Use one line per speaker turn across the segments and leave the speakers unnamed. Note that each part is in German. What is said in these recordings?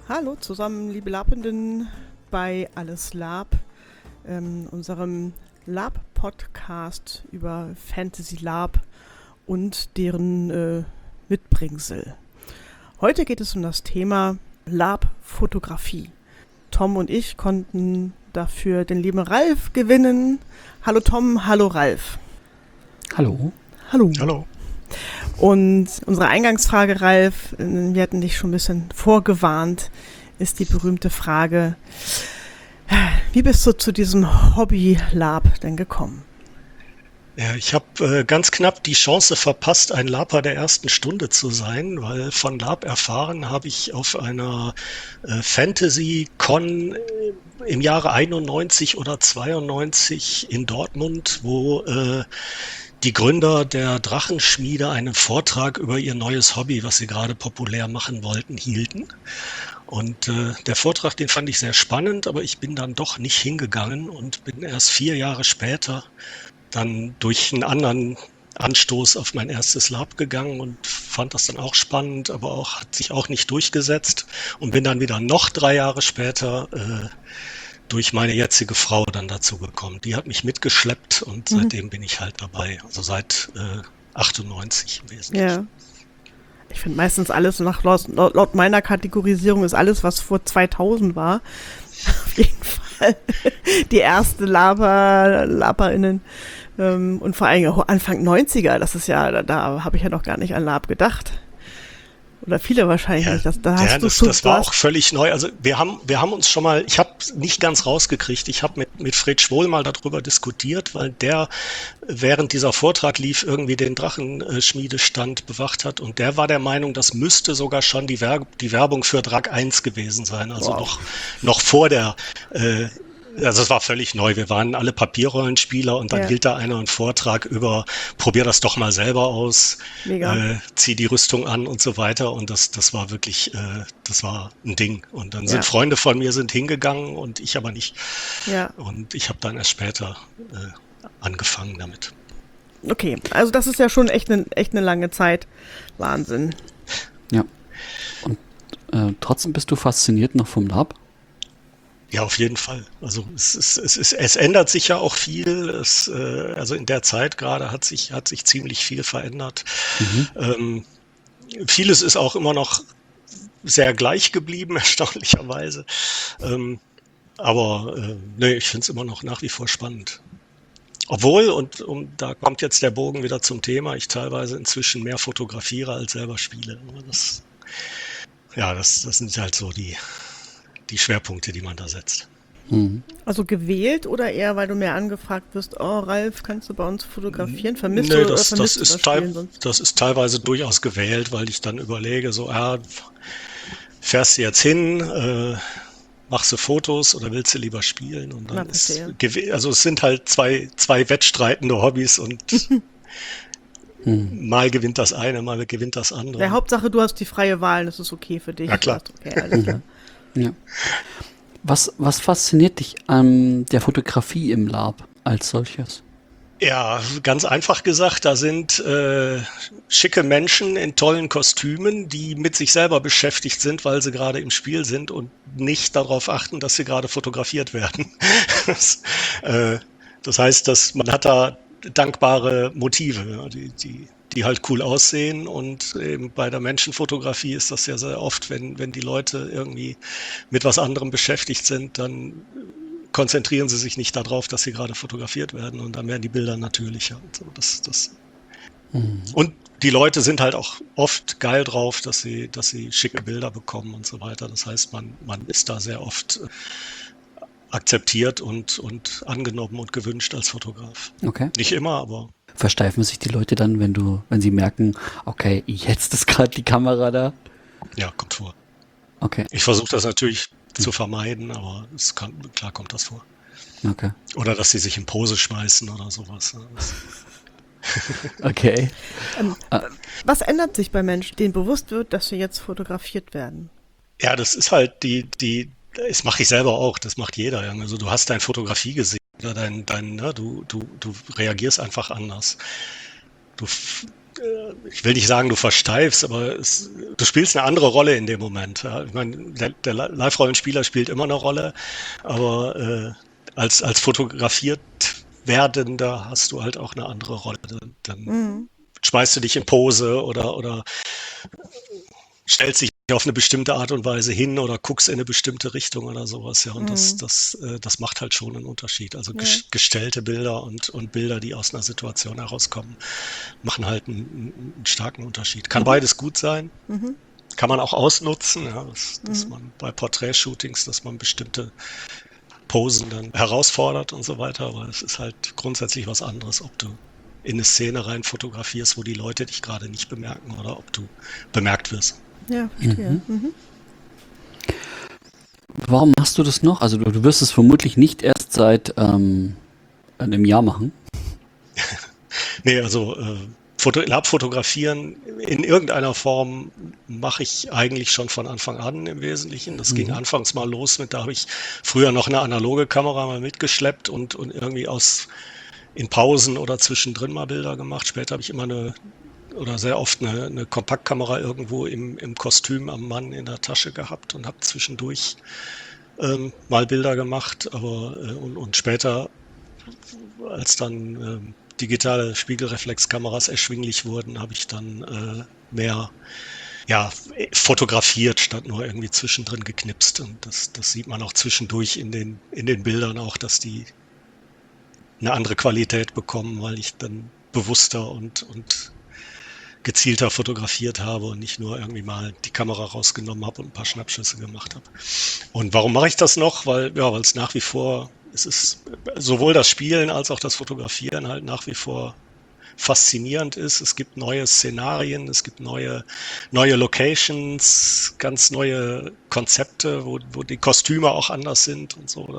Hallo zusammen, liebe Labenden bei Alles Lab, unserem Lab-Podcast über Fantasy Lab und deren Mitbringsel. Heute geht es um das Thema Lab-Fotografie. Tom und ich konnten dafür den lieben Ralf gewinnen. Hallo Tom, hallo Ralf.
Hallo.
Hallo.
Hallo.
Und unsere Eingangsfrage, Ralf, wir hatten dich schon ein bisschen vorgewarnt, ist die berühmte Frage, wie bist du zu diesem Hobby-Lab denn gekommen?
Ja, ich habe ganz knapp die Chance verpasst, ein Laper der ersten Stunde zu sein, weil von Lab erfahren habe ich auf einer Fantasy-Con im Jahre 91 oder 92 in Dortmund, wo die Gründer der Drachenschmiede einen Vortrag über ihr neues Hobby, was sie gerade populär machen wollten, hielten. Und der Vortrag, den fand ich sehr spannend, aber ich bin dann doch nicht hingegangen und bin erst 4 Jahre später dann durch einen anderen Anstoß auf mein erstes Lab gegangen und fand das dann auch spannend, aber auch hat sich auch nicht durchgesetzt und bin dann wieder noch 3 Jahre später durch meine jetzige Frau dann dazu gekommen. Die hat mich mitgeschleppt und seitdem bin ich halt dabei. Also seit 98 im Wesentlichen.
Ja. Ich finde meistens alles, laut meiner Kategorisierung ist alles, was vor 2000 war, auf jeden Fall die erste LaberInnen. Und vor allem auch Anfang 90er, das ist ja, da habe ich ja noch gar nicht an Lab gedacht. Oder viele wahrscheinlich nicht.
Das war auch völlig neu. Also wir haben uns schon mal, ich habe nicht ganz rausgekriegt, ich habe mit Fred Schwohl mal darüber diskutiert, weil der während dieser Vortrag lief, irgendwie den Drachenschmiedestand bewacht hat und der war der Meinung, das müsste sogar schon die Werbung für Drag 1 gewesen sein. Also noch vor der also es war völlig neu. Wir waren alle Papierrollenspieler und dann hielt da einer einen Vortrag über, probier das doch mal selber aus, zieh die Rüstung an und so weiter. Und das war wirklich, das war ein Ding. Und dann sind Freunde von mir hingegangen und ich aber nicht.
Ja.
Und ich habe dann erst später angefangen damit.
Okay, also das ist ja schon echt eine lange Zeit. Wahnsinn.
Ja. Und trotzdem bist du fasziniert noch vom Lab?
Ja, auf jeden Fall. Also es ändert sich ja auch viel. Also in der Zeit gerade hat sich ziemlich viel verändert. Vieles ist auch immer noch sehr gleich geblieben, erstaunlicherweise. Aber ich finde es immer noch nach wie vor spannend. Obwohl, und da kommt jetzt der Bogen wieder zum Thema, ich teilweise inzwischen mehr fotografiere als selber spiele. Das sind halt so die Schwerpunkte, die man da setzt.
Also gewählt oder eher, weil du mehr angefragt wirst, oh Ralf, kannst du bei uns fotografieren? Vermisst
Nee,
du
das
das Spielen sonst?
Das ist teilweise durchaus gewählt, weil ich dann überlege, so, fährst du jetzt hin, machst du Fotos oder willst du lieber spielen? Und dann also es sind halt zwei wettstreitende Hobbys und mal gewinnt das eine, mal gewinnt das andere.
Der Hauptsache, du hast die freie Wahl, das ist okay für dich.
Ja, klar.
Okay, alles klar.
Ja. Was fasziniert dich an der Fotografie im Lab als solches?
Ja, ganz einfach gesagt, da sind schicke Menschen in tollen Kostümen, die mit sich selber beschäftigt sind, weil sie gerade im Spiel sind und nicht darauf achten, dass sie gerade fotografiert werden. Das heißt, man hat da dankbare Motive, die halt cool aussehen und eben bei der Menschenfotografie ist das ja sehr oft, wenn die Leute irgendwie mit was anderem beschäftigt sind, dann konzentrieren sie sich nicht darauf, dass sie gerade fotografiert werden und dann werden die Bilder natürlicher. Und, so. Und die Leute sind halt auch oft geil drauf, dass sie schicke Bilder bekommen und so weiter. Das heißt, man ist da sehr oft akzeptiert und angenommen und gewünscht als Fotograf.
Okay.
Nicht immer, aber
versteifen sich die Leute dann, wenn sie merken, okay, jetzt ist gerade die Kamera da?
Ja, kommt vor.
Okay.
Ich versuche das natürlich zu vermeiden, aber klar kommt das vor.
Okay.
Oder dass sie sich in Pose schmeißen oder sowas.
Okay.
Was ändert sich bei Menschen, denen bewusst wird, dass sie jetzt fotografiert werden?
Ja, das ist halt das mache ich selber auch, das macht jeder. Also du hast dein Fotografie gesehen oder du reagierst einfach anders. Du ich will nicht sagen, du versteifst, aber du spielst eine andere Rolle in dem Moment. Ja. Ich meine, der Live-Rollenspieler spielt immer eine Rolle, aber als fotografiert Werdender hast du halt auch eine andere Rolle. Dann schmeißt du dich in Pose oder stellst dich auf eine bestimmte Art und Weise hin oder guckst in eine bestimmte Richtung oder sowas. Ja, und das macht halt schon einen Unterschied. Also gestellte Bilder und Bilder, die aus einer Situation herauskommen, machen halt einen starken Unterschied. Kann beides gut sein. Kann man auch ausnutzen, ja, dass man bei Porträtshootings, dass man bestimmte Posen dann herausfordert und so weiter. Aber es ist halt grundsätzlich was anderes, ob du in eine Szene rein fotografierst, wo die Leute dich gerade nicht bemerken oder ob du bemerkt wirst.
Ja, verstehe.
Warum machst du das noch? Also du wirst es vermutlich nicht erst seit einem Jahr machen.
Nee, also Lab-Fotografieren in irgendeiner Form mache ich eigentlich schon von Anfang an im Wesentlichen. Das ging anfangs mal los da habe ich früher noch eine analoge Kamera mal mitgeschleppt und irgendwie in Pausen oder zwischendrin mal Bilder gemacht. Später habe ich immer sehr oft eine Kompaktkamera irgendwo im Kostüm am Mann in der Tasche gehabt und habe zwischendurch mal Bilder gemacht. Aber und später, als dann digitale Spiegelreflexkameras erschwinglich wurden, habe ich dann mehr fotografiert, statt nur irgendwie zwischendrin geknipst. Und das sieht man auch zwischendurch in den Bildern auch, dass die eine andere Qualität bekommen, weil ich dann bewusster und gezielter fotografiert habe und nicht nur irgendwie mal die Kamera rausgenommen habe und ein paar Schnappschüsse gemacht habe. Und warum mache ich das noch? Weil es nach wie vor, es ist sowohl das Spielen als auch das Fotografieren halt nach wie vor faszinierend ist. Es gibt neue Szenarien, es gibt neue Locations, ganz neue Konzepte, wo die Kostüme auch anders sind und so.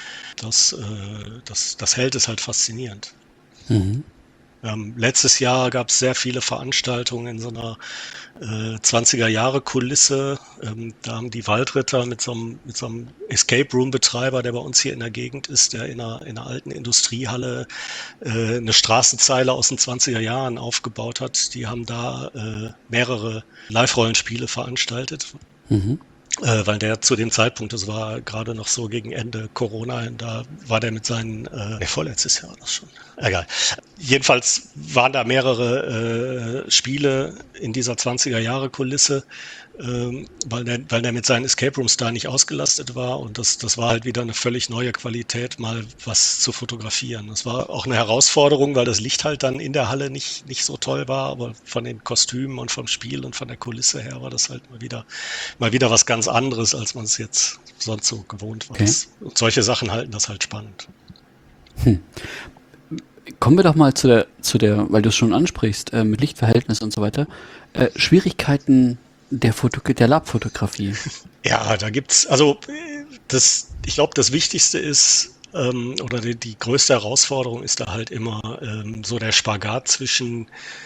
Das hält es halt faszinierend. Letztes Jahr gab es sehr viele Veranstaltungen in so einer 20er-Jahre-Kulisse. Da haben die Waldritter mit so einem Escape-Room-Betreiber, der bei uns hier in der Gegend ist, der in einer alten Industriehalle eine Straßenzeile aus den 20er Jahren aufgebaut hat. Die haben da mehrere Live-Rollenspiele veranstaltet. Weil der zu dem Zeitpunkt, das war gerade noch so gegen Ende Corona, da war der mit seinen, vorletztes Jahr war das schon, egal. Jedenfalls waren da mehrere Spiele in dieser 20er-Jahre-Kulisse, weil der mit seinen Escape Rooms da nicht ausgelastet war und das war halt wieder eine völlig neue Qualität, mal was zu fotografieren. Das war auch eine Herausforderung, weil das Licht halt dann in der Halle nicht so toll war, aber von den Kostümen und vom Spiel und von der Kulisse her war das halt mal wieder was ganz anderes, als man es jetzt sonst so gewohnt war.
Okay.
Und solche Sachen halten das halt spannend.
Kommen wir doch mal zu der, weil du es schon ansprichst, mit Lichtverhältnis und so weiter, Schwierigkeiten der Lab-Fotografie.
Ja, da gibt's, also ich glaube, das Wichtigste ist, oder die größte Herausforderung ist da halt immer so der Spagat zwischen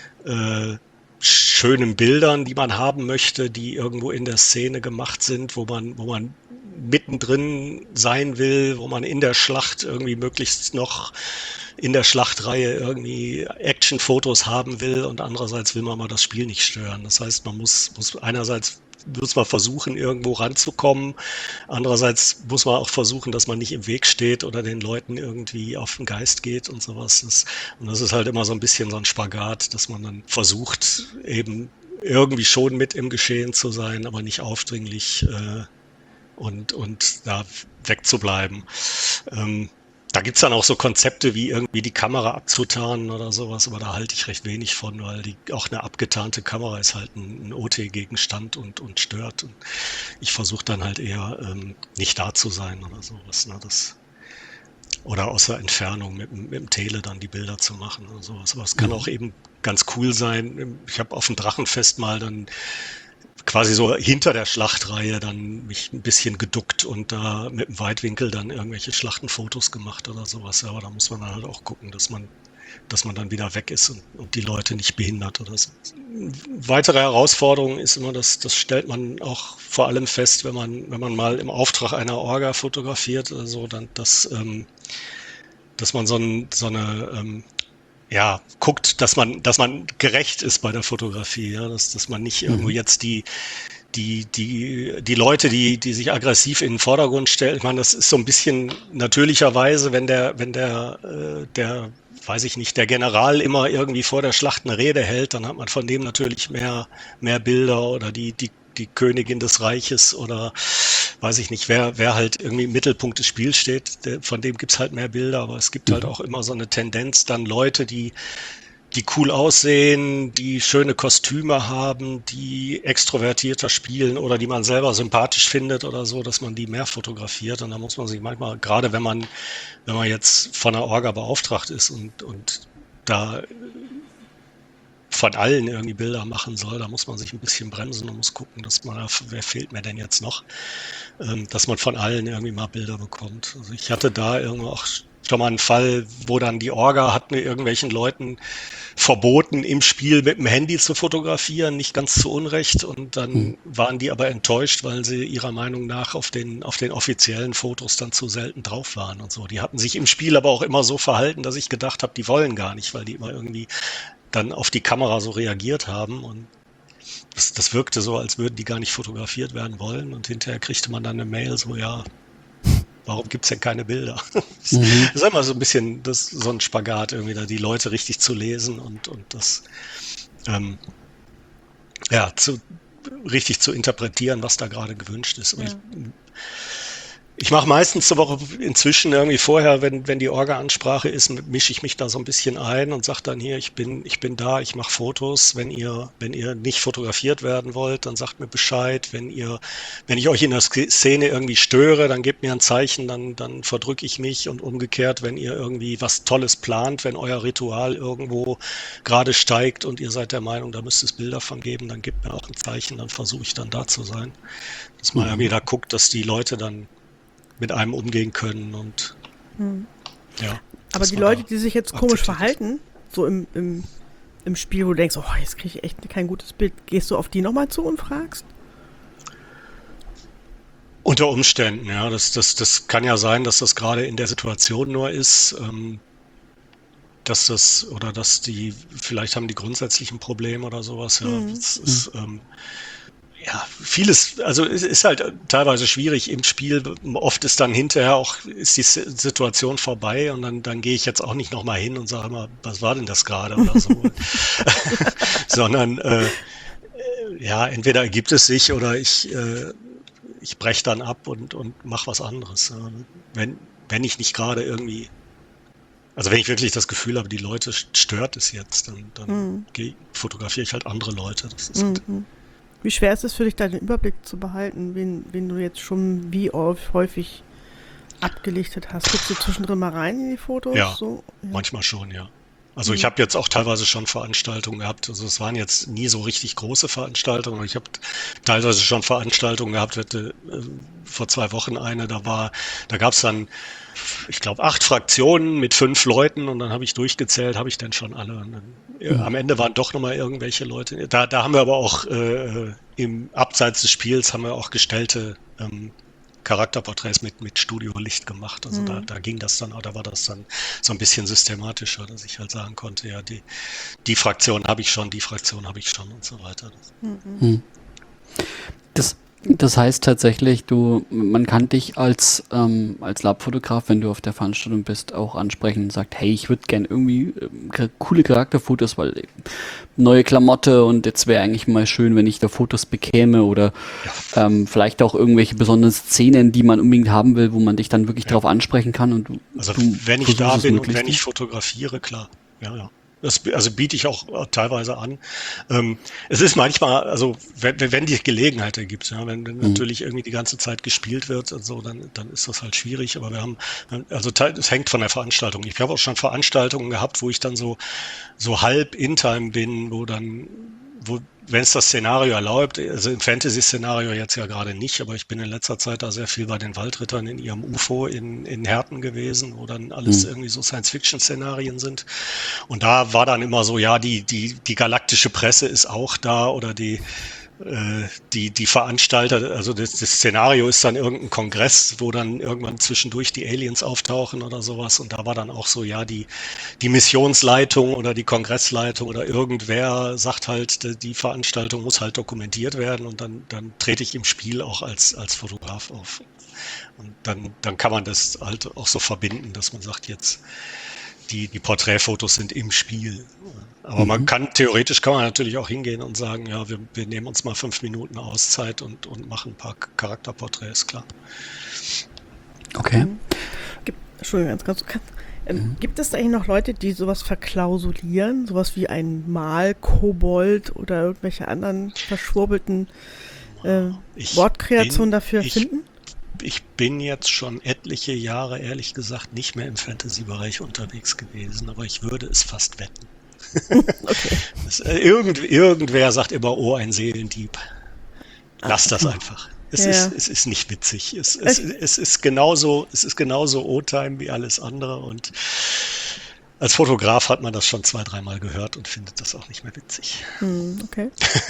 schönen Bildern, die man haben möchte, die irgendwo in der Szene gemacht sind, wo man mittendrin sein will, wo man in der Schlacht irgendwie möglichst noch in der Schlachtreihe irgendwie Actionfotos haben will und andererseits will man mal das Spiel nicht stören. Das heißt, man muss einerseits muss man versuchen, irgendwo ranzukommen. Andererseits muss man auch versuchen, dass man nicht im Weg steht oder den Leuten irgendwie auf den Geist geht und sowas. Das ist halt immer so ein bisschen so ein Spagat, dass man dann versucht, eben irgendwie schon mit im Geschehen zu sein, aber nicht aufdringlich und da wegzubleiben. Da gibt's dann auch so Konzepte wie irgendwie die Kamera abzutarnen oder sowas, aber da halte ich recht wenig von, weil auch eine abgetarnte Kamera ist halt ein OT-Gegenstand und stört. Und ich versuche dann halt eher nicht da zu sein oder sowas. Ne? Oder außer Entfernung mit dem Tele dann die Bilder zu machen oder sowas. Aber es kann auch eben ganz cool sein. Ich habe auf dem Drachenfest mal dann quasi so hinter der Schlachtreihe dann mich ein bisschen geduckt und da mit dem Weitwinkel dann irgendwelche Schlachtenfotos gemacht oder sowas. Aber da muss man dann halt auch gucken, dass man dann wieder weg ist und die Leute nicht behindert oder so. Weitere Herausforderung ist immer, das stellt man auch vor allem fest, wenn man mal im Auftrag einer Orga fotografiert oder so, dann dass man so eine ja, guckt, dass man gerecht ist bei der Fotografie, ja, dass man nicht irgendwo jetzt die Leute, die sich aggressiv in den Vordergrund stellen. Ich meine, das ist so ein bisschen natürlicherweise, wenn der, weiß ich nicht, der General immer irgendwie vor der Schlacht eine Rede hält, dann hat man von dem natürlich mehr Bilder, oder die Königin des Reiches, oder weiß ich nicht, wer halt irgendwie im Mittelpunkt des Spiels steht, von dem gibt's halt mehr Bilder, aber es gibt halt auch immer so eine Tendenz, dann Leute, die cool aussehen, die schöne Kostüme haben, die extrovertierter spielen oder die man selber sympathisch findet oder so, dass man die mehr fotografiert. Und da muss man sich manchmal, gerade wenn man jetzt von der Orga beauftragt ist und da von allen irgendwie Bilder machen soll, da muss man sich ein bisschen bremsen und muss gucken, dass man, wer fehlt mir denn jetzt noch, dass man von allen irgendwie mal Bilder bekommt. Also ich hatte da irgendwo auch schon mal einen Fall, wo dann die Orga hat mir irgendwelchen Leuten verboten, im Spiel mit dem Handy zu fotografieren, nicht ganz zu Unrecht, und dann waren die aber enttäuscht, weil sie ihrer Meinung nach auf den offiziellen Fotos dann zu selten drauf waren und so. Die hatten sich im Spiel aber auch immer so verhalten, dass ich gedacht habe, die wollen gar nicht, weil die immer irgendwie dann auf die Kamera so reagiert haben, und das wirkte so, als würden die gar nicht fotografiert werden wollen, und hinterher kriegte man dann eine Mail so, ja, warum gibt's denn keine Bilder? Das ist immer so ein bisschen so ein Spagat, irgendwie da die Leute richtig zu lesen und das richtig zu interpretieren, was da gerade gewünscht ist. Und ich mache meistens so Woche inzwischen irgendwie vorher, wenn die Orga-Ansprache ist, mische ich mich da so ein bisschen ein und sage dann hier, ich bin da, ich mache Fotos. Wenn ihr nicht fotografiert werden wollt, dann sagt mir Bescheid. Wenn ich euch in der Szene irgendwie störe, dann gebt mir ein Zeichen, dann verdrücke ich mich, und umgekehrt, wenn ihr irgendwie was Tolles plant, wenn euer Ritual irgendwo gerade steigt und ihr seid der Meinung, da müsste es Bilder von geben, dann gebt mir auch ein Zeichen, dann versuche ich dann da zu sein. Dass man irgendwie da guckt, dass die Leute dann mit einem umgehen können, und ja.
Aber die Leute, die sich jetzt komisch verhalten, so im Spiel, wo du denkst, oh, jetzt kriege ich echt kein gutes Bild, gehst du auf die nochmal zu und fragst?
Unter Umständen, ja. Das kann ja sein, dass das gerade in der Situation nur ist, dass die, vielleicht haben die grundsätzlichen Probleme oder sowas, ja. Das ist, ja, vieles, also es ist halt teilweise schwierig im Spiel. Oft ist dann hinterher auch, ist die Situation vorbei, und dann gehe ich jetzt auch nicht nochmal hin und sage mal, was war denn das gerade oder so. Sondern ja, entweder ergibt es sich, oder ich breche dann ab und mache was anderes. Wenn ich nicht gerade irgendwie, also wenn ich wirklich das Gefühl habe, die Leute stört es jetzt, dann fotografiere ich halt andere Leute. Das ist halt,
wie schwer ist es für dich, da den Überblick zu behalten, wen du jetzt schon wie häufig abgelichtet hast? Guckst du zwischendrin mal rein in die Fotos?
ja,
So? Ja.
manchmal schon, ja. Also ich habe jetzt auch teilweise schon Veranstaltungen gehabt, also es waren jetzt nie so richtig große Veranstaltungen, aber ich habe teilweise schon Veranstaltungen gehabt, vor 2 Wochen eine, da gab es dann, ich glaube, 8 Fraktionen mit 5 Leuten, und dann habe ich durchgezählt, habe ich denn schon alle. Und dann, am Ende waren doch nochmal irgendwelche Leute. Da haben wir aber auch im Abseits des Spiels haben wir auch gestellte Charakterporträts mit Studiolicht gemacht. Also da ging das dann, da war das dann so ein bisschen systematischer, dass ich halt sagen konnte, ja, die Fraktion habe ich schon, die Fraktion habe ich schon und so weiter.
Das heißt tatsächlich, man kann dich als Lab-Fotograf, wenn du auf der Veranstaltung bist, auch ansprechen und sagt, hey, ich würde gerne irgendwie coole Charakterfotos, weil neue Klamotte, und jetzt wäre eigentlich mal schön, wenn ich da Fotos bekäme, oder vielleicht auch irgendwelche besonderen Szenen, die man unbedingt haben will, wo man dich dann wirklich drauf ansprechen kann. Und
wenn ich da bin und wenn ich fotografiere, klar, ja. Das biete ich auch teilweise an. Es ist manchmal, also wenn die Gelegenheit ergibt, ja, wenn natürlich irgendwie die ganze Zeit gespielt wird und so, dann ist das halt schwierig. Aber es hängt von der Veranstaltung. Ich habe auch schon Veranstaltungen gehabt, wo ich dann so halb in-time bin, wenn es das Szenario erlaubt, also im Fantasy-Szenario jetzt ja gerade nicht, aber ich bin in letzter Zeit da sehr viel bei den Waldrittern in ihrem UFO in Herten gewesen, wo dann alles irgendwie so Science-Fiction-Szenarien sind. Und da war dann immer so, ja, die galaktische Presse ist auch da, oder die Veranstalter, also das Szenario ist dann irgendein Kongress, wo dann irgendwann zwischendurch die Aliens auftauchen oder sowas. Und da war dann auch so, ja, die Missionsleitung oder die Kongressleitung oder irgendwer sagt halt, die Veranstaltung muss halt dokumentiert werden und dann trete ich im Spiel auch als Fotograf auf. Und dann kann man das halt auch so verbinden, dass man sagt, jetzt die Porträtfotos sind im Spiel. Aber theoretisch kann man natürlich auch hingehen und sagen, ja, wir nehmen uns mal 5 Minuten Auszeit und machen ein paar Charakterporträts, klar.
Okay.
Entschuldigung, ganz kurz. Gibt es da eigentlich noch Leute, die sowas verklausulieren? Sowas wie ein Malkobold oder irgendwelche anderen verschwurbelten Wortkreationen dafür finden?
Ich bin jetzt schon etliche Jahre, ehrlich gesagt, nicht mehr im Fantasy-Bereich unterwegs gewesen, aber ich würde es fast wetten. Okay. Irgendwer sagt immer, oh, ein Seelendieb. Lass das einfach. Es ist nicht witzig. Es ist genauso O-Time wie alles andere und als Fotograf hat man das schon 2-3 Mal gehört und findet das auch nicht mehr witzig.
Okay.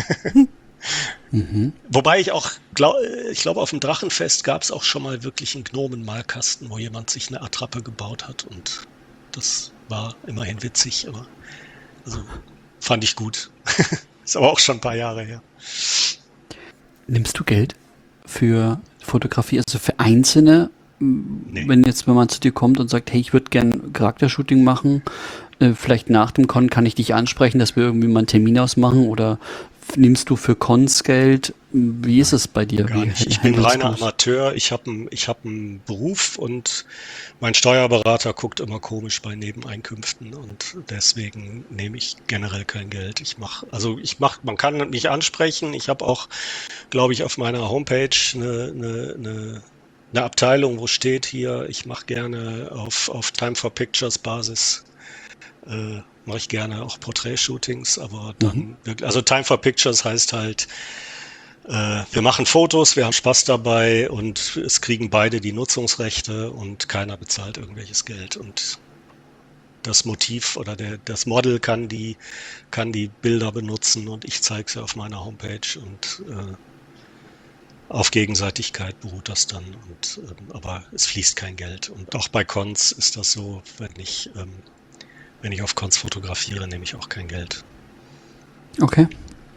Wobei ich glaube, auf dem Drachenfest gab es auch schon mal wirklich einen Gnomen-Malkasten, wo jemand sich eine Attrappe gebaut hat und das war immerhin witzig, aber also fand ich gut. Ist aber auch schon ein paar Jahre her.
Nimmst du Geld für Fotografie, also für Einzelne? Nee. Wenn man zu dir kommt und sagt, hey, ich würde gerne Charaktershooting machen, vielleicht nach dem Con kann ich dich ansprechen, dass wir irgendwie mal einen Termin ausmachen oder nimmst du für Cons Geld? Wie ist es bei dir?
Gar nicht. Ich bin reiner Amateur. Ich hab einen Beruf und mein Steuerberater guckt immer komisch bei Nebeneinkünften und deswegen nehme ich generell kein Geld. Man kann mich ansprechen. Ich habe auch, glaube ich, auf meiner Homepage eine Abteilung, wo steht hier, ich mache gerne auf Time for Pictures Basis mache ich gerne auch Porträtshootings, aber dann wirklich, also Time for Pictures heißt halt, wir machen Fotos, wir haben Spaß dabei und es kriegen beide die Nutzungsrechte und keiner bezahlt irgendwelches Geld und das Motiv oder das Model kann die Bilder benutzen und ich zeige sie auf meiner Homepage und auf Gegenseitigkeit beruht das dann und aber es fließt kein Geld und auch bei Cons ist das so, wenn ich auf Cons fotografiere, nehme ich auch kein Geld.
Okay.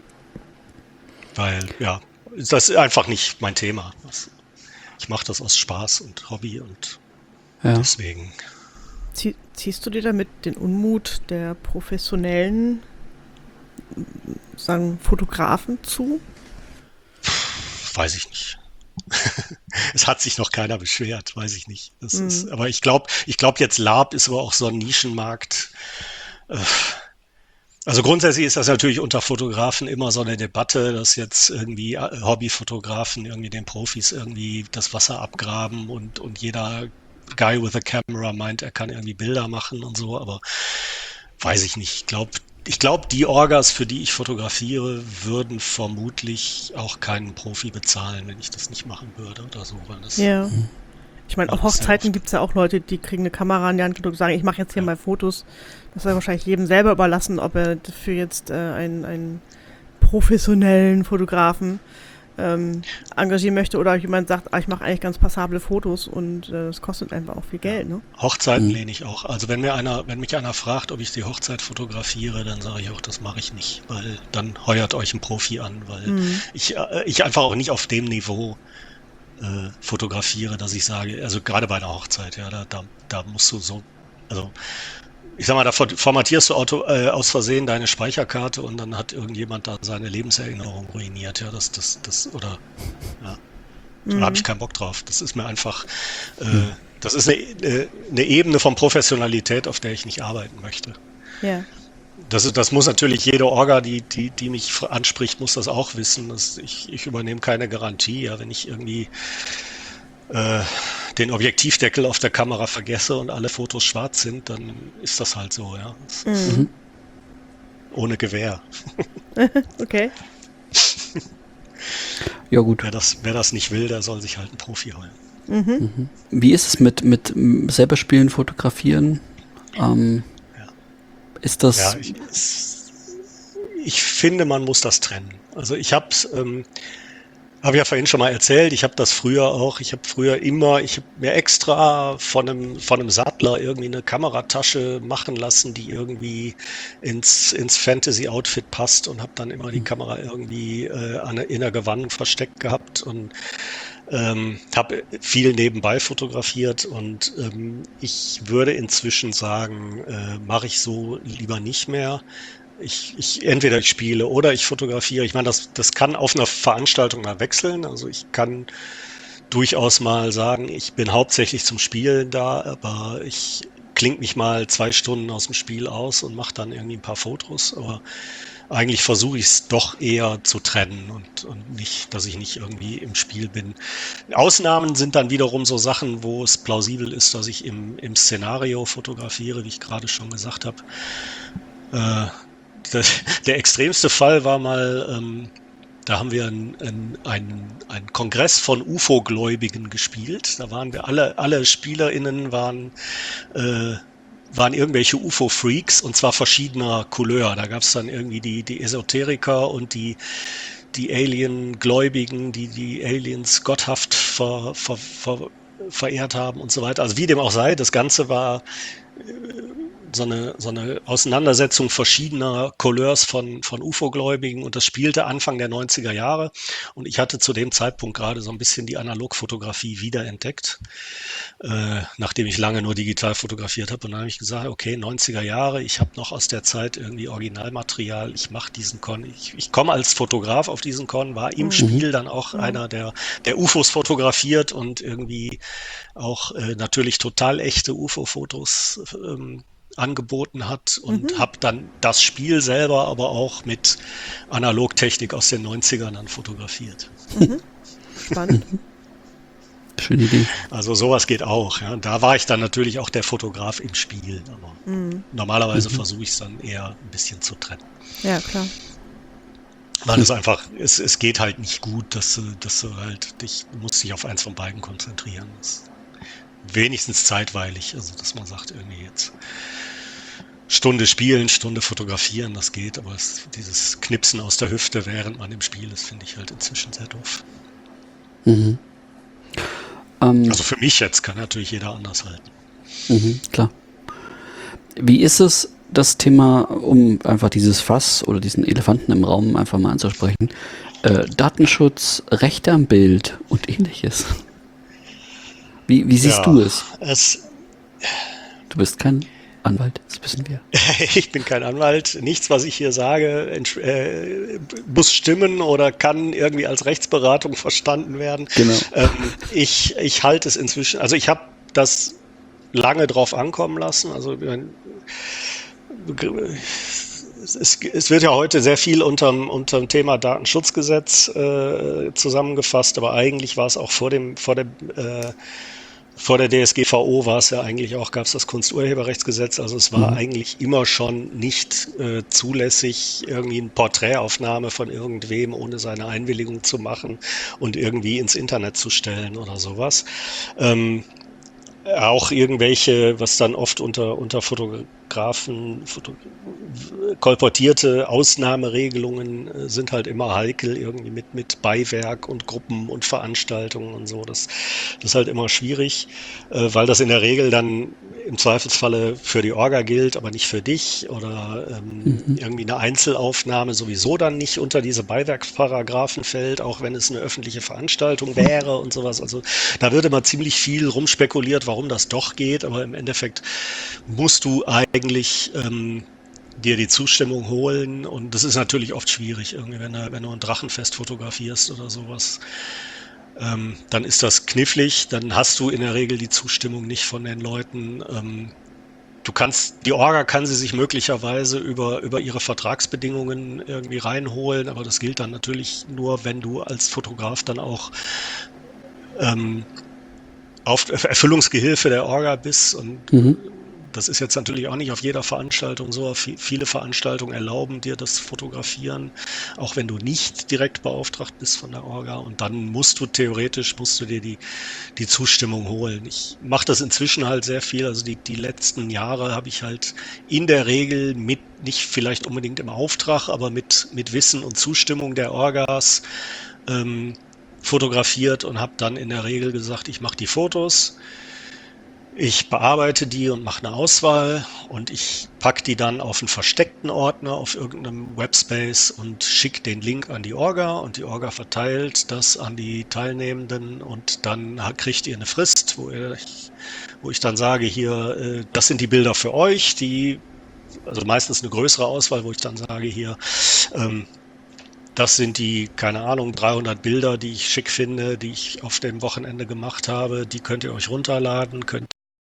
Weil, ja, das ist einfach nicht mein Thema. Ich mache das aus Spaß und Hobby und deswegen.
Ziehst du dir damit den Unmut der professionellen, Fotografen zu?
Weiß ich nicht. Es hat sich noch keiner beschwert, weiß ich nicht. Aber ich glaube jetzt LARP ist aber auch so ein Nischenmarkt. Also grundsätzlich ist das natürlich unter Fotografen immer so eine Debatte, dass jetzt irgendwie Hobbyfotografen irgendwie den Profis irgendwie das Wasser abgraben und jeder Guy with a camera meint, er kann irgendwie Bilder machen und so, aber weiß ich nicht. Ich glaube, die Orgas, für die ich fotografiere, würden vermutlich auch keinen Profi bezahlen, wenn ich das nicht machen würde oder so. Weil das
ich meine, auf Hochzeiten gibt es ja auch Leute, die kriegen eine Kamera in die Hand gedrückt und sagen, ich mache jetzt hier mal Fotos. Das ist ja wahrscheinlich jedem selber überlassen, ob er dafür jetzt einen professionellen Fotografen engagieren möchte oder jemand sagt, ich mache eigentlich ganz passable Fotos und es kostet einfach auch viel Geld. Ne?
Hochzeiten lehne ich auch. Also wenn mich einer fragt, ob ich die Hochzeit fotografiere, dann sage ich auch, das mache ich nicht, weil dann heuert euch ein Profi an, weil ich einfach auch nicht auf dem Niveau fotografiere, dass ich sage, also gerade bei einer Hochzeit, ja, da musst du so, also ich sag mal, da formatierst du aus Versehen deine Speicherkarte und dann hat irgendjemand da seine Lebenserinnerung ruiniert, ja, da habe ich keinen Bock drauf. Das ist mir einfach, das ist eine Ebene von Professionalität, auf der ich nicht arbeiten möchte.
Ja.
Das muss natürlich jede Orga, die mich anspricht, muss das auch wissen. Ich übernehme keine Garantie, ja, wenn ich irgendwie den Objektivdeckel auf der Kamera vergesse und alle Fotos schwarz sind, dann ist das halt so, ja. Ohne Gewähr.
Okay.
Ja, gut.
Wer das nicht will, der soll sich halt einen Profi holen.
Wie ist es mit selber spielen, fotografieren? Ist das...
Ja, ich finde, man muss das trennen. Also ich habe ja vorhin schon mal erzählt, ich habe das früher auch, ich habe mir extra von einem Sattler irgendwie eine Kameratasche machen lassen, die irgendwie ins Fantasy-Outfit passt, und habe dann immer die Kamera irgendwie in der Gewandung versteckt gehabt und habe viel nebenbei fotografiert, und ich würde inzwischen sagen, mache ich so lieber nicht mehr. Entweder ich spiele oder ich fotografiere. Ich meine, das kann auf einer Veranstaltung mal wechseln. Also ich kann durchaus mal sagen, ich bin hauptsächlich zum Spielen da, aber ich klinge mich mal 2 Stunden aus dem Spiel aus und mache dann irgendwie ein paar Fotos. Aber eigentlich versuche ich es doch eher zu trennen und nicht, dass ich nicht irgendwie im Spiel bin. Ausnahmen sind dann wiederum so Sachen, wo es plausibel ist, dass ich im Szenario fotografiere, wie ich gerade schon gesagt habe. Der extremste Fall war mal, da haben wir einen Kongress von UFO-Gläubigen gespielt. Da waren wir alle SpielerInnen waren irgendwelche UFO-Freaks, und zwar verschiedener Couleur. Da gab es dann irgendwie die Esoteriker und die Alien-Gläubigen, die Aliens gotthaft verehrt haben und so weiter. Also wie dem auch sei, das Ganze war so eine Auseinandersetzung verschiedener Couleurs von UFO-Gläubigen, und das spielte Anfang der 90er Jahre, und ich hatte zu dem Zeitpunkt gerade so ein bisschen die Analogfotografie wiederentdeckt, nachdem ich lange nur digital fotografiert habe, und dann habe ich gesagt, okay, 90er Jahre, ich habe noch aus der Zeit irgendwie Originalmaterial, ich mache diesen Con, ich komme als Fotograf auf diesen Con, war im Spiel dann auch einer, der UFOs fotografiert und irgendwie auch natürlich total echte UFO-Fotos angeboten hat, und habe dann das Spiel selber aber auch mit Analogtechnik aus den 90ern dann fotografiert.
Spannend.
Schöne Idee.
Also sowas geht auch. Ja. Da war ich dann natürlich auch der Fotograf im Spiel, aber normalerweise versuche ich es dann eher ein bisschen zu trennen.
Ja, klar.
Weil es einfach, es geht halt nicht gut, dass du halt du musst dich auf eins von beiden konzentrieren. Das ist wenigstens zeitweilig, also dass man sagt, irgendwie jetzt Stunde spielen, Stunde fotografieren, das geht, aber dieses Knipsen aus der Hüfte, während man im Spiel ist, finde ich halt inzwischen sehr doof. Also für mich jetzt, kann natürlich jeder anders halten.
Klar. Wie ist es, das Thema, um einfach dieses Fass oder diesen Elefanten im Raum einfach mal anzusprechen, Datenschutz, Rechte am Bild und ähnliches? Wie siehst du es? Du bist kein Anwalt, das wissen wir.
Ich bin kein Anwalt. Nichts, was ich hier sage, muss stimmen oder kann irgendwie als Rechtsberatung verstanden werden.
Genau.
Ich halte es inzwischen, also ich habe das lange drauf ankommen lassen. Also es wird ja heute sehr viel unterm Thema Datenschutzgesetz zusammengefasst, aber eigentlich war es auch vor der DSGVO war es ja eigentlich auch, gab es das Kunsturheberrechtsgesetz, also es war eigentlich immer schon nicht zulässig, irgendwie eine Porträtaufnahme von irgendwem ohne seine Einwilligung zu machen und irgendwie ins Internet zu stellen oder sowas. Auch irgendwelche, was dann oft unter Fotografen kolportierte Ausnahmeregelungen sind halt immer heikel, irgendwie mit Beiwerk und Gruppen und Veranstaltungen und so. Das ist halt immer schwierig, weil das in der Regel dann im Zweifelsfalle für die Orga gilt, aber nicht für dich, oder irgendwie eine Einzelaufnahme sowieso dann nicht unter diese Beiwerksparagraphen fällt, auch wenn es eine öffentliche Veranstaltung wäre und sowas. Also da wird immer ziemlich viel rumspekuliert, warum das doch geht, aber im Endeffekt musst du eigentlich dir die Zustimmung holen, und das ist natürlich oft schwierig, irgendwie, wenn du ein Drachenfest fotografierst oder sowas, dann ist das knifflig, dann hast du in der Regel die Zustimmung nicht von den Leuten. Die Orga kann sie sich möglicherweise über ihre Vertragsbedingungen irgendwie reinholen, aber das gilt dann natürlich nur, wenn du als Fotograf dann auch auf Erfüllungsgehilfe der Orga bist, und Das ist jetzt natürlich auch nicht auf jeder Veranstaltung so. Viele Veranstaltungen erlauben dir das Fotografieren, auch wenn du nicht direkt beauftragt bist von der Orga. Und dann musst du dir die Zustimmung holen. Ich mache das inzwischen halt sehr viel. Also die letzten Jahre habe ich halt in der Regel nicht vielleicht unbedingt im Auftrag, aber mit Wissen und Zustimmung der Orgas fotografiert und habe dann in der Regel gesagt, ich mache die Fotos, ich bearbeite die und mache eine Auswahl und ich packe die dann auf einen versteckten Ordner auf irgendeinem Webspace und schicke den Link an die Orga und die Orga verteilt das an die Teilnehmenden und dann kriegt ihr eine Frist, wo ich dann sage, hier, das sind die Bilder für euch, also meistens eine größere Auswahl, wo ich dann sage, hier, das sind die, keine Ahnung, 300 Bilder, die ich schick finde, die ich auf dem Wochenende gemacht habe. Die könnt ihr euch runterladen, könnt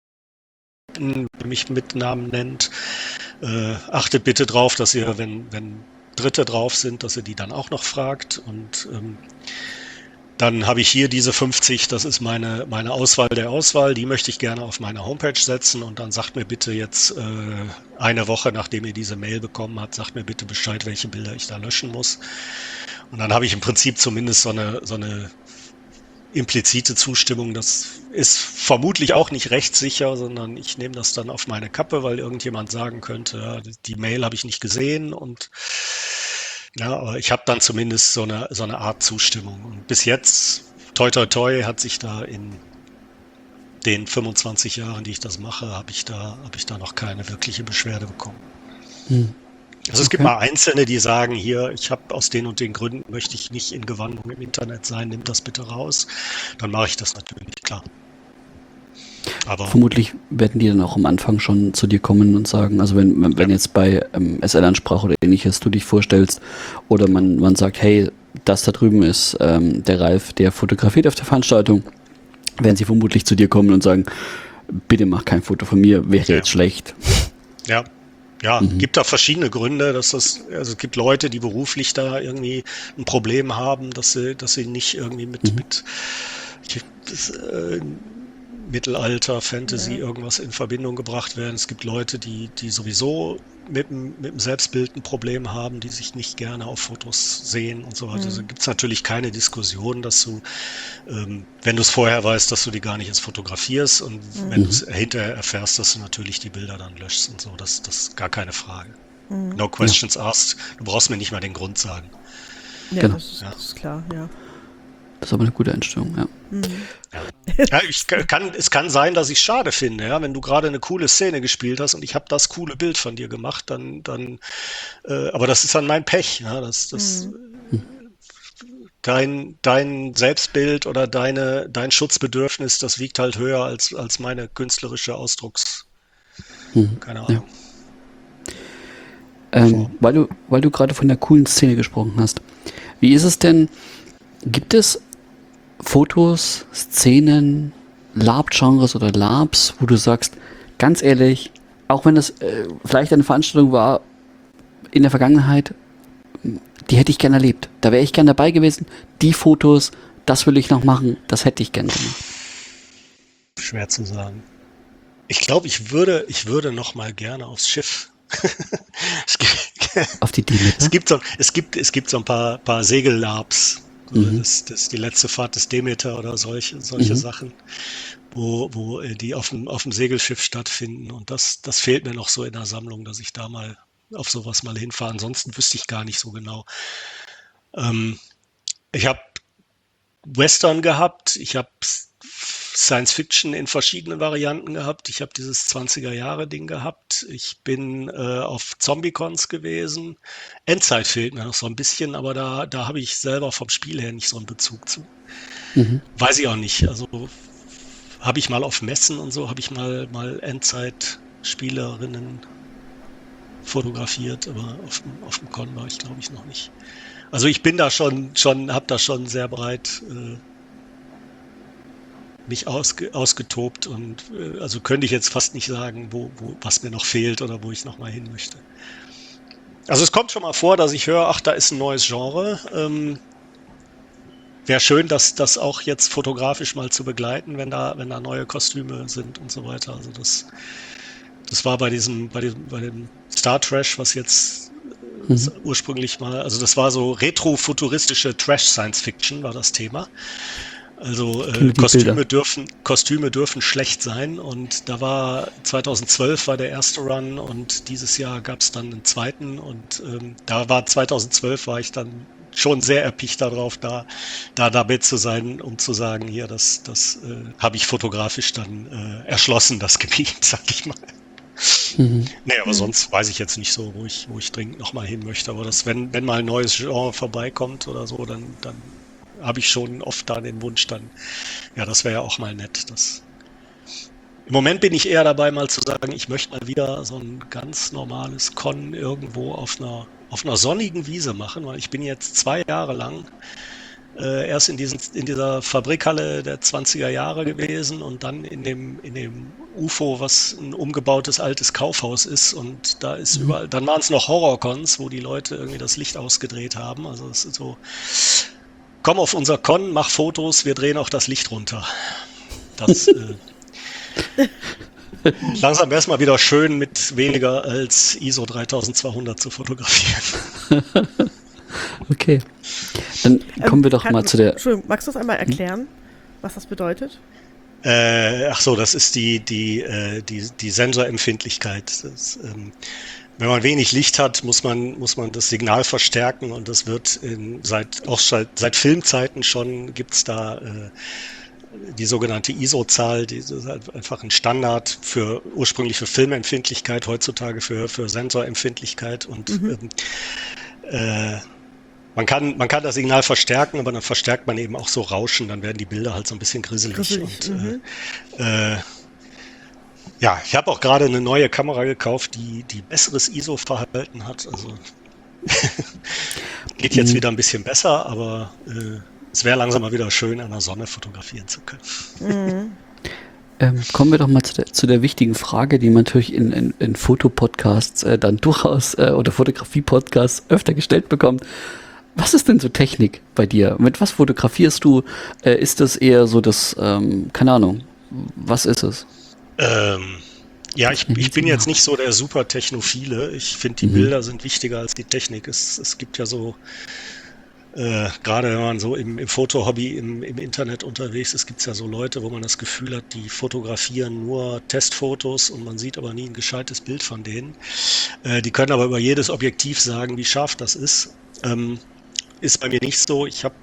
mich mit Namen nennt. Achtet bitte drauf, dass ihr, wenn Dritte drauf sind, dass ihr die dann auch noch fragt. Und dann habe ich hier diese 50, das ist meine Auswahl der Auswahl, die möchte ich gerne auf meine Homepage setzen und dann sagt mir bitte jetzt eine Woche, nachdem ihr diese Mail bekommen habt, sagt mir bitte Bescheid, welche Bilder ich da löschen muss. Und dann habe ich im Prinzip zumindest so eine implizite Zustimmung. Das ist vermutlich auch nicht rechtssicher, sondern ich nehme das dann auf meine Kappe, weil irgendjemand sagen könnte, ja, die Mail habe ich nicht gesehen und ja, aber ich habe dann zumindest so eine Art Zustimmung. Und bis jetzt, toi toi toi, hat sich da in den 25 Jahren, die ich das mache, habe ich da noch keine wirkliche Beschwerde bekommen. Also es gibt mal Einzelne, die sagen, hier, ich habe aus den und den Gründen, möchte ich nicht in Gewandung im Internet sein, nimm das bitte raus. Dann mache ich das natürlich, klar. Aber
vermutlich werden die dann auch am Anfang schon zu dir kommen und sagen, also wenn jetzt bei SL-Ansprache oder ähnliches du dich vorstellst oder man sagt, hey, das da drüben ist der Ralf, der fotografiert auf der Veranstaltung, werden sie vermutlich zu dir kommen und sagen, bitte mach kein Foto von mir, wäre jetzt schlecht.
Ja, gibt da verschiedene Gründe, also es gibt Leute, die beruflich da irgendwie ein Problem haben, dass sie nicht irgendwie mit Mittelalter, Fantasy, irgendwas in Verbindung gebracht werden. Es gibt Leute, die sowieso mit dem Selbstbild ein Problem haben, die sich nicht gerne auf Fotos sehen und so weiter. Also gibt es natürlich keine Diskussion, dass du, wenn du es vorher weißt, dass du die gar nicht erst fotografierst und wenn du es hinterher erfährst, dass du natürlich die Bilder dann löschst und so. Das ist gar keine Frage. No questions asked. Du brauchst mir nicht mal den Grund sagen.
Ja,
Genau.
das ist klar, ja.
Das ist aber eine gute Einstellung, ja.
Ja, es kann sein, dass ich es schade finde, ja, wenn du gerade eine coole Szene gespielt hast und ich habe das coole Bild von dir gemacht, dann aber das ist dann mein Pech, ja, dein Selbstbild oder dein Schutzbedürfnis, das wiegt halt höher als meine künstlerische keine Ahnung.
Ja. Weil du gerade von der coolen Szene gesprochen hast. Wie ist es denn, gibt es Fotos, Szenen, LARP-Genres oder LARPs, wo du sagst, ganz ehrlich, auch wenn das vielleicht eine Veranstaltung war in der Vergangenheit, die hätte ich gerne erlebt. Da wäre ich gerne dabei gewesen. Die Fotos, das will ich noch machen, das hätte ich gerne gemacht.
Schwer zu sagen. Ich glaube, ich würde noch mal gerne aufs Schiff.
Auf die Demeter?
Es gibt so ein paar Segel-LARPs. Das ist die letzte Fahrt des Demeter oder solche Sachen, wo die auf dem Segelschiff stattfinden. Und das fehlt mir noch so in der Sammlung, dass ich da mal auf sowas mal hinfahre. Ansonsten wüsste ich gar nicht so genau. Ich habe Western gehabt, ich habe Science Fiction in verschiedenen Varianten gehabt. Ich habe dieses 20er-Jahre-Ding gehabt. Ich bin auf Zombie-Cons gewesen. Endzeit fehlt mir noch so ein bisschen, aber da habe ich selber vom Spiel her nicht so einen Bezug zu. Weiß ich auch nicht. Also habe ich mal auf Messen und so, habe ich mal Endzeit-Spielerinnen fotografiert, aber auf dem Con war ich, glaube ich, noch nicht. Also ich bin da habe da schon sehr breit mich ausgetobt und also könnte ich jetzt fast nicht sagen, was mir noch fehlt oder wo ich noch mal hin möchte. Also es kommt schon mal vor, dass ich höre, ach, da ist ein neues Genre. Wäre schön, das auch jetzt fotografisch mal zu begleiten, wenn da neue Kostüme sind und so weiter. Also Das war bei dem Star Trash, was jetzt ursprünglich mal, also das war so retro-futuristische Trash-Science-Fiction war das Thema. Also Kostüme dürfen schlecht sein, und da war 2012 war der erste Run, und dieses Jahr gab es dann einen zweiten, und 2012 war ich dann schon sehr erpicht darauf, da dabei zu sein, um zu sagen, hier, das habe ich fotografisch dann erschlossen, das Gebiet, sag ich mal. Nee, aber sonst weiß ich jetzt nicht so, wo ich dringend nochmal hin möchte. Aber wenn mal ein neues Genre vorbeikommt oder so, dann habe ich schon oft da den Wunsch dann, ja, das wäre ja auch mal nett. Im Moment bin ich eher dabei, mal zu sagen, ich möchte mal wieder so ein ganz normales Con irgendwo auf einer sonnigen Wiese machen, weil ich bin jetzt 2 Jahre lang erst in dieser Fabrikhalle der 20er Jahre gewesen und dann in dem UFO, was ein umgebautes altes Kaufhaus ist, und da ist überall, dann waren es noch Horrorcons, wo die Leute irgendwie das Licht ausgedreht haben. Also es ist so, komm auf unser Con, mach Fotos, wir drehen auch das Licht runter. Das langsam wäre es mal wieder schön, mit weniger als ISO 3200 zu fotografieren.
Okay. Dann kommen wir doch mal zu der...
Entschuldigung, magst du das einmal erklären, was das bedeutet?
Das ist die Sensorempfindlichkeit. Wenn man wenig Licht hat, muss man das Signal verstärken, und das wird seit Filmzeiten schon gibt's da die sogenannte ISO-Zahl, die ist halt einfach ein Standard ursprünglich für Filmempfindlichkeit, heutzutage für Sensorempfindlichkeit, und man kann das Signal verstärken, aber dann verstärkt man eben auch so Rauschen, dann werden die Bilder halt so ein bisschen grisselig. Und ich habe auch gerade eine neue Kamera gekauft, die besseres ISO-Verhalten hat. Also geht jetzt wieder ein bisschen besser, aber es wäre langsam mal wieder schön, an der Sonne fotografieren zu können.
Kommen wir doch mal zu der wichtigen Frage, die man natürlich in Fotopodcasts dann durchaus oder Fotografie-Podcasts öfter gestellt bekommt. Was ist denn so Technik bei dir? Mit was fotografierst du? Ist das eher so das, keine Ahnung, was ist es?
Ich bin jetzt nicht so der super Technophile. Ich finde, die Bilder sind wichtiger als die Technik. Es gibt ja so, gerade wenn man so im Fotohobby im Internet unterwegs ist, gibt es ja so Leute, wo man das Gefühl hat, die fotografieren nur Testfotos und man sieht aber nie ein gescheites Bild von denen. Die können aber über jedes Objektiv sagen, wie scharf das ist. Ist bei mir nicht so. Ich habe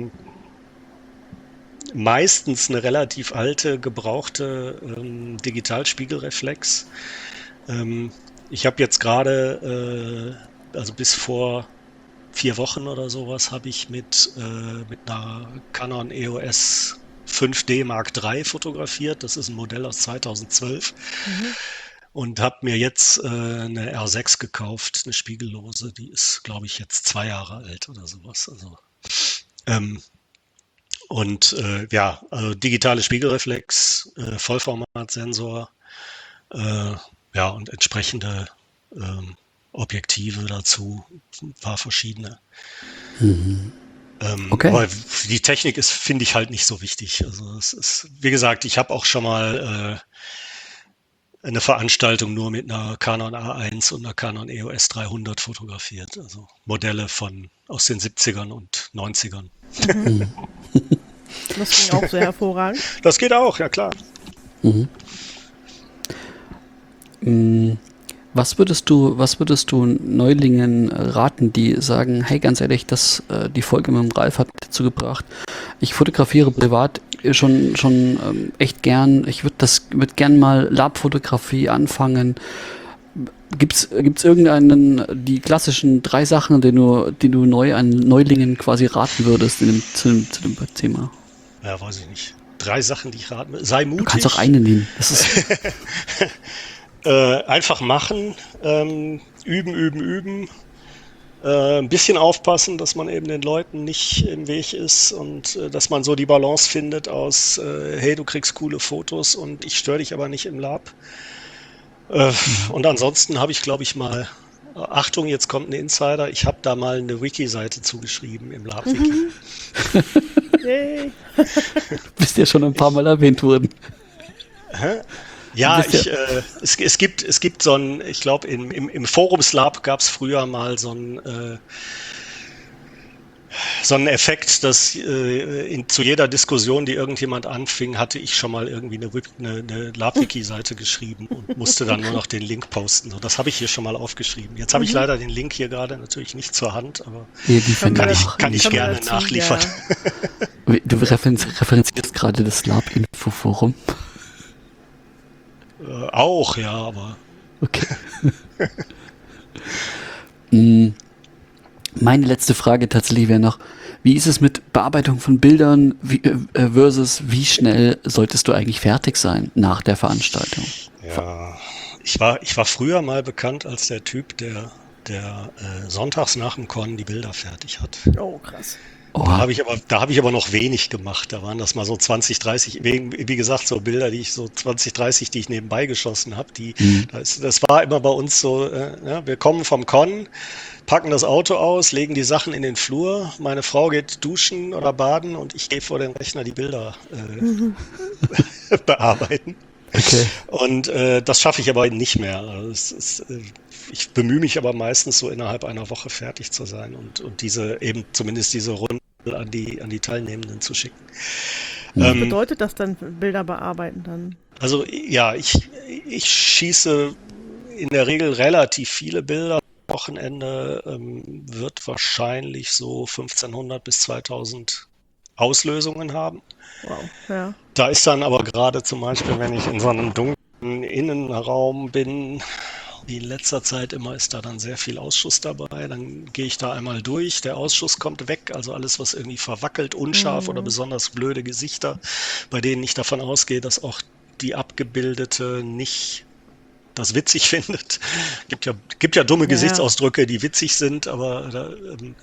meistens eine relativ alte, gebrauchte Digitalspiegelreflex. Ich habe jetzt gerade, also bis vor 4 Wochen oder sowas, habe ich mit einer Canon EOS 5D Mark III fotografiert. Das ist ein Modell aus 2012. Und habe mir jetzt eine R6 gekauft, eine spiegellose. Die ist, glaube ich, jetzt 2 Jahre alt oder sowas. Also, also digitale Spiegelreflex, Vollformatsensor, und entsprechende Objektive dazu, ein paar verschiedene.
Okay.
Aber die Technik ist, finde ich, halt nicht so wichtig. Also es ist, wie gesagt, ich habe auch schon mal eine Veranstaltung nur mit einer Canon A1 und einer Canon EOS 300 fotografiert. Also Modelle aus den 70ern und 90ern.
Das ging auch sehr hervorragend.
Das geht auch, ja klar.
Was würdest du Neulingen raten, die sagen, hey, ganz ehrlich, die Folge mit dem Ralf hat dazu gebracht, ich fotografiere privat schon echt gern, ich würde gern mal Labfotografie anfangen. Gibt's die klassischen 3 Sachen, die du Neulingen quasi raten würdest zu dem Thema?
Ja, weiß ich nicht. 3 Sachen, die ich raten würde. Sei mutig.
Du kannst auch eine nehmen. Das ist
einfach machen, üben, ein bisschen aufpassen, dass man eben den Leuten nicht im Weg ist und dass man so die Balance findet aus, hey, du kriegst coole Fotos und ich störe dich aber nicht im Lab. Und ansonsten habe ich, glaube ich, mal, Achtung, jetzt kommt ein Insider, ich habe da mal eine Wiki-Seite zugeschrieben im Lab-Wiki.
Yay.
Bist ja schon ein paar Mal erwähnt worden.
Ja,
Wisst
es gibt so ein, ich glaube, im Forums-Lab gab es früher mal so einen Effekt, dass zu jeder Diskussion, die irgendjemand anfing, hatte ich schon mal irgendwie eine Lab-Wiki-Seite geschrieben und musste dann nur noch den Link posten. So, das habe ich hier schon mal aufgeführen. Jetzt habe ich leider den Link hier gerade natürlich nicht zur Hand, aber
die fände
Können wir-
ich auch.
kann ich
Können wir
gerne
dazu,
nachliefern.
ja.
Du referenzierst gerade das Lab-Info-Forum.
Auch, ja, aber
Okay. Mm, Meine letzte Frage tatsächlich wäre noch, wie ist es mit Bearbeitung von Bildern versus wie schnell solltest du eigentlich fertig sein nach der Veranstaltung?
ja, ich war früher mal bekannt als der Typ, der sonntags nach dem Con die Bilder fertig hat.
Oh, krass.
Da
Oha.
habe ich aber noch wenig gemacht. Da waren das mal so 20, 30, wie gesagt, so Bilder, die ich nebenbei geschossen habe. Das war immer bei uns so, ja, wir kommen vom Con, packen das Auto aus, legen die Sachen in den Flur, meine Frau geht duschen oder baden und ich gehe vor den Rechner die Bilder bearbeiten.
Okay.
Und das schaffe ich aber nicht mehr. Also ich bemühe mich aber meistens so innerhalb einer Woche fertig zu sein und zumindest diese Runde an die Teilnehmenden zu schicken.
Was bedeutet das dann, Bilder bearbeiten dann?
Also ja, ich schieße in der Regel relativ viele Bilder. Wochenende wird wahrscheinlich so 1500 bis 2000 Auslösungen haben.
Wow, ja.
Da ist dann aber gerade zum Beispiel, wenn ich in so einem dunklen Innenraum bin, wie in letzter Zeit immer, ist da dann sehr viel Ausschuss dabei. Dann gehe ich da einmal durch, der Ausschuss kommt weg, also alles, was irgendwie verwackelt, unscharf oder besonders blöde Gesichter, bei denen ich davon ausgehe, dass auch die Abgebildete nicht das witzig findet. Gibt ja dumme Gesichtsausdrücke, die witzig sind, aber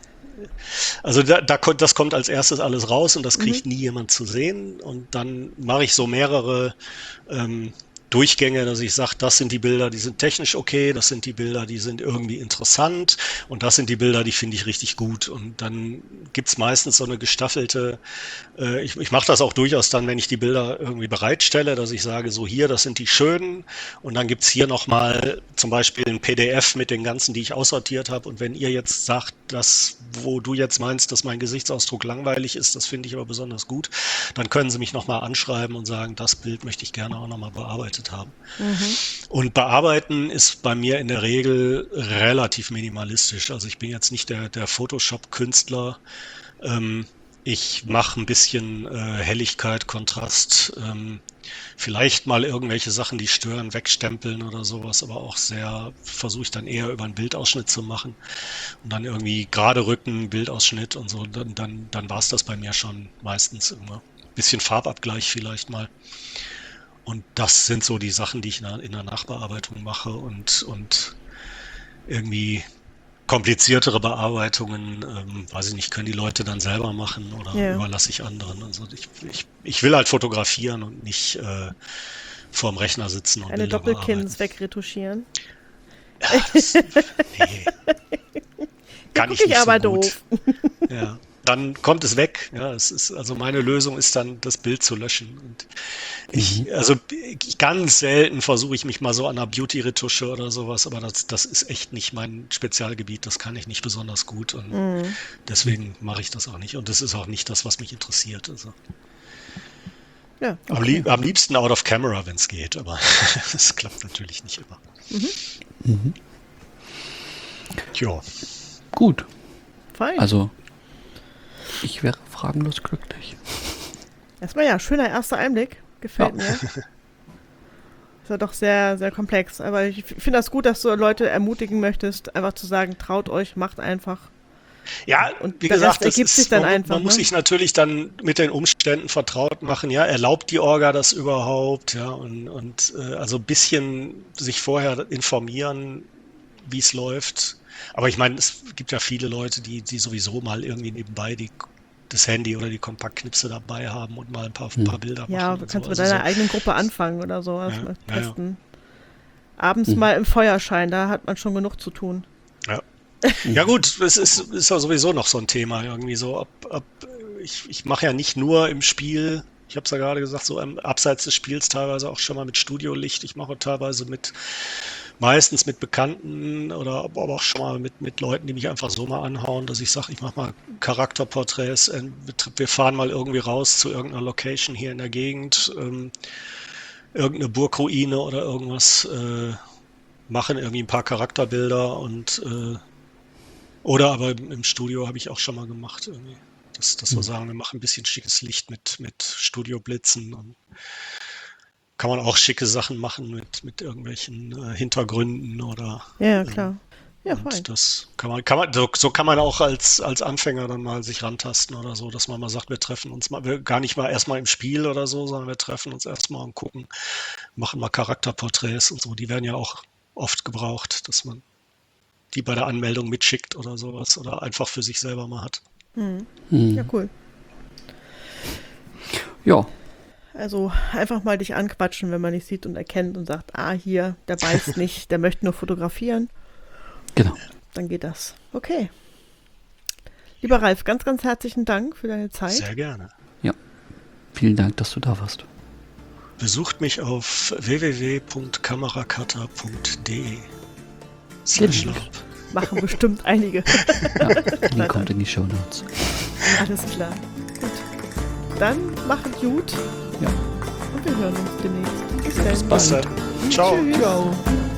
das kommt als erstes alles raus und das kriegt nie jemand zu sehen. Und dann mache ich so mehrere Durchgänge, dass ich sage, das sind die Bilder, die sind technisch okay, das sind die Bilder, die sind irgendwie interessant und das sind die Bilder, die finde ich richtig gut. Und dann gibt's meistens so eine gestaffelte, ich mache das auch durchaus dann, wenn ich die Bilder irgendwie bereitstelle, dass ich sage, so hier, das sind die schönen und dann gibt's hier nochmal zum Beispiel ein PDF mit den ganzen, die ich aussortiert habe. Und wenn ihr jetzt sagt, wo du jetzt meinst, dass mein Gesichtsausdruck langweilig ist, das finde ich aber besonders gut, dann können Sie mich nochmal anschreiben und sagen, das Bild möchte ich gerne auch nochmal bearbeitet haben. Und bearbeiten ist bei mir in der Regel relativ minimalistisch. Also ich bin jetzt nicht der Photoshop-Künstler. Ich mache ein bisschen Helligkeit, Kontrast, vielleicht mal irgendwelche Sachen, die stören, wegstempeln oder sowas, aber auch versuche ich dann eher über einen Bildausschnitt zu machen und dann irgendwie gerade Rücken, Bildausschnitt und so, dann war es das bei mir schon meistens immer. Bisschen Farbabgleich vielleicht mal. Und das sind so die Sachen, die ich in der Nachbearbeitung mache und irgendwie kompliziertere Bearbeitungen, weiß ich nicht, können die Leute dann selber machen oder überlasse ich anderen. Also ich will halt fotografieren und nicht vorm Rechner sitzen und
Eine
Bilder
Doppelkins
bearbeiten.
wegretuschieren.
Nee. Kann ich
Guck
nicht
aber
so gut.
doof.
Ja. Dann kommt es weg. Ja, also meine Lösung ist dann, das Bild zu löschen. Und ganz selten versuche ich mich mal so an einer Beauty-Retusche oder sowas, aber das ist echt nicht mein Spezialgebiet. Das kann ich nicht besonders gut und deswegen mache ich das auch nicht. Und das ist auch nicht das, was mich interessiert. Also
Ja,
am liebsten out of camera, wenn es geht, aber das klappt natürlich nicht immer. Tja.
Gut.
fein.
Also, ich wäre fragenlos glücklich.
Erstmal ja, schöner erster Einblick. Gefällt mir. Ist ja doch sehr, sehr komplex. Aber ich finde das gut, dass du Leute ermutigen möchtest, einfach zu sagen, traut euch, macht einfach.
Ja,
Und
wie
der
gesagt,
Rest ergibt sich dann einfach,
man muss
ne?
sich natürlich dann mit den Umständen vertraut machen. Ja, erlaubt die Orga das überhaupt? Ja, und also ein bisschen sich vorher informieren, wie es läuft. Aber ich meine, es gibt ja viele Leute, die sowieso mal irgendwie nebenbei das Handy oder die Kompaktknipse dabei haben und mal ein paar Bilder machen.
Ja, du
und
kannst
so.
mit
Also
deiner eigenen Gruppe anfangen oder sowas.
Ja,
Mal
ja, ja.
testen. Abends mal im Feuerschein, da hat man schon genug zu tun.
Ja gut, es ist ja sowieso noch so ein Thema irgendwie so. Ich mache ja nicht nur im Spiel, Ich habe es ja gerade gesagt, so abseits des Spiels teilweise auch schon mal mit Studiolicht. Ich mache teilweise meistens mit Bekannten oder aber auch schon mal mit Leuten, die mich einfach so mal anhauen, dass ich sage, ich mache mal Charakterporträts. Wir fahren mal irgendwie raus zu irgendeiner Location hier in der Gegend, irgendeine Burgruine oder irgendwas, machen irgendwie ein paar Charakterbilder oder aber im Studio habe ich auch schon mal gemacht irgendwie. Dass wir sagen, wir machen ein bisschen schickes Licht mit Studioblitzen und kann man auch schicke Sachen machen mit irgendwelchen Hintergründen oder.
Ja, klar. Ja, fein.
Und das kann man auch als Anfänger dann mal sich rantasten oder so, dass man mal sagt, wir treffen uns mal, gar nicht mal erstmal im Spiel oder so, sondern wir treffen uns erstmal und gucken, machen mal Charakterporträts und so. Die werden ja auch oft gebraucht, dass man die bei der Anmeldung mitschickt oder sowas oder einfach für sich selber mal hat.
Ja, cool.
Ja,
Also einfach mal dich anquatschen, wenn man dich sieht und erkennt und sagt, hier, der weiß nicht, der möchte nur fotografieren.
genau.
Dann geht das. Okay. Lieber Ralf, ganz, ganz herzlichen Dank für deine Zeit.
Sehr gerne.
Vielen Dank, dass du da warst.
Besucht mich auf www.kameracutter.de.
Genau.
Machen bestimmt einige.
Ja, Link kommt in die Shownotes.
Alles klar. Gut. Dann machet gut.
Ja.
Und wir hören uns demnächst.
Bis bald.
Ciao.
Tschüss.
Ciao.